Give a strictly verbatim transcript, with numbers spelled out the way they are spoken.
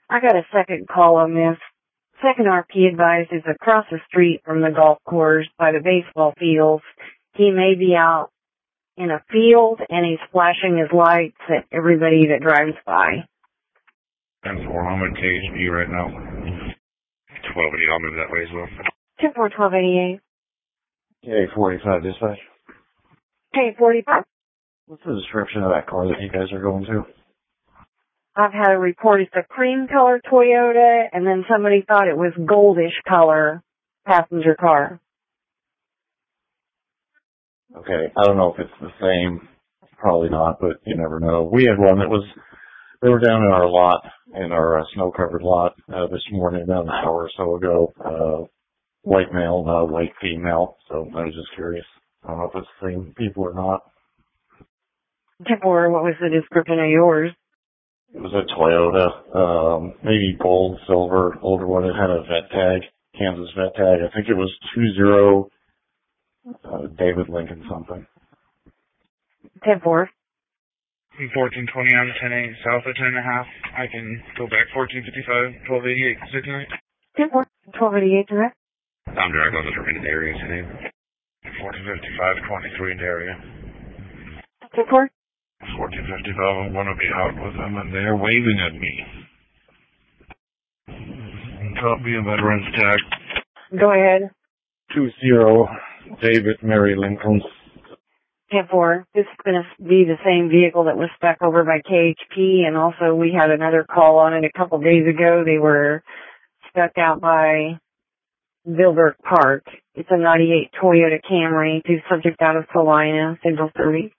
I got a second call on this. Second R P advised is across the street from the golf course by the baseball fields. He may be out in a field and he's flashing his lights at everybody that drives by. ten four, I'm at K H P right now. twelve eighty, I'll move that way as well. ten four, twelve eighty-eight. K forty-five dispatch. K forty-five. What's the description of that car that you guys are going to? I've had a report it's a cream color Toyota, and then somebody thought it was goldish color passenger car. Okay, I don't know if it's the same. Probably not, but you never know. We had one that was, they were down in our lot, in our uh, snow-covered lot uh, this morning, about an hour or so ago. Uh, white male, uh, white female, so I was just curious. I don't know if it's the same people or not. Or what was the description of yours? It was a Toyota, um, maybe gold, silver, older one. It had a vet tag, Kansas vet tag. I think it was two zero, uh, David Lincoln something. ten four. fourteen twenty, I'm ten eight, south of ten and a half. I can go back fourteen fifty-five, twelve eighty-eight, six nine. ten four, twelve eighty-eight direct. I'm direct, I'll just in the area today. fourteen fifty-five, twenty-three in the area. ten four. fourteen fifty-five, I want to be out with them, and they're waving at me. Copy a veteran's tag. Go ahead. two zero, David Mary Lincoln. ten four. This is going to be the same vehicle that was stuck over by K H P, and also we had another call on it a couple days ago. They were stuck out by Vilbert Park. It's a ninety-eight Toyota Camry, two subject out of Salina, Central thirty.